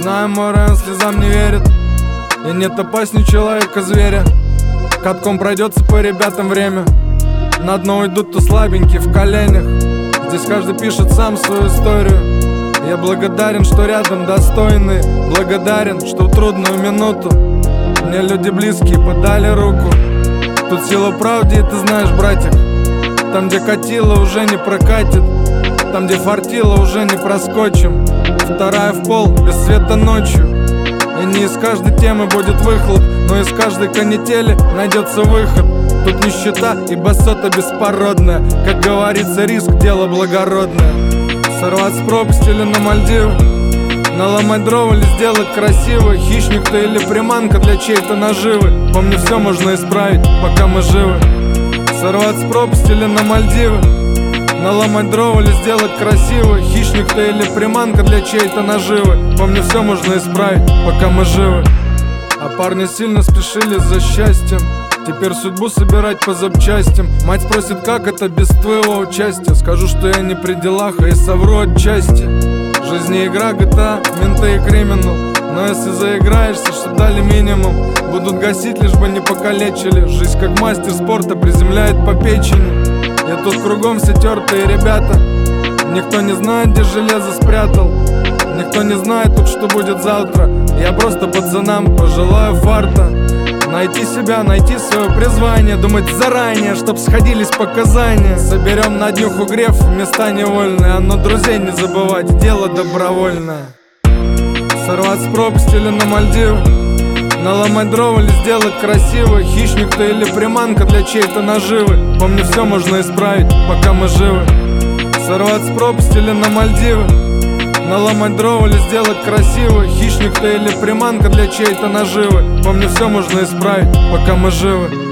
Знаю, мой район слезам не верит, и нет опаснее человека-зверя. Катком пройдется по ребятам время, на дно уйдут то слабенькие в коленях. Здесь каждый пишет сам свою историю. Я благодарен, что рядом достойные, благодарен, что в трудную минуту мне люди близкие подали руку. Тут сила правды, и ты знаешь, братик, там, где катило, уже не прокатит, там, где фартило, уже не проскочим. Вторая в пол, без света ночью. И не из каждой темы будет выхлоп, но из каждой канители найдется выход. Тут нищета и басота беспородная, как говорится, риск — дело благородное. Сорвать с пропасти или на Мальдивы, наломать дрова или сделать красиво. Хищник ты или приманка для чьей-то наживы. Помни, все можно исправить, пока мы живы. Сорвать с пропасти или на Мальдивы, наломать дрова или сделать красиво. Хищник ты или приманка для чьей-то наживы. Помни, все можно исправить, пока мы живы. А парни сильно спешили за счастьем, теперь судьбу собирать по запчастям. Мать спросит, как это без твоего участия. Скажу, что я не при делах, и совру отчасти. Жизнь не игра, GTA, менты и криминал. Но если заиграешься, чтоб дали минимум, будут гасить, лишь бы не покалечили. Жизнь как мастер спорта приземляет по печени. Я тут кругом все тертые ребята. Никто не знает, где железо спрятал. Никто не знает тут, что будет завтра. Я просто пацанам пожелаю фарта. Найти себя, найти свое призвание, думать заранее, чтоб сходились показания. Соберем на днюху греф, места невольные. Но друзей не забывать, дело добровольное. Сорвать с пропасти или на Мальдивы, наломать дрова или сделать красиво. Хищник ты или приманка для чьей-то наживы. Помни, все можно исправить, пока мы живы. Сорвать с пропасти или на Мальдивы, наломать дрова или сделать красиво. Хищник ты или приманка для чьей-то наживы. Помни, все можно исправить, пока мы живы.